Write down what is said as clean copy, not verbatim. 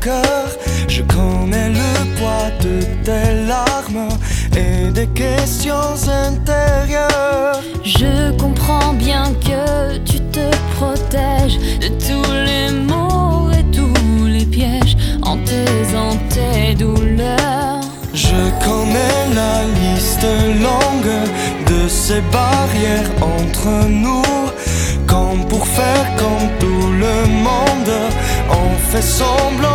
cœur. Je connais le poids de tes larmes et des questions intérieures. Je comprends bien que tu te protèges de tous les maux et tous les pièges en taisant tes douleurs. Je connais la liste longue de ces barrières entre nous. Comme pour faire comme tout le monde, on fait semblant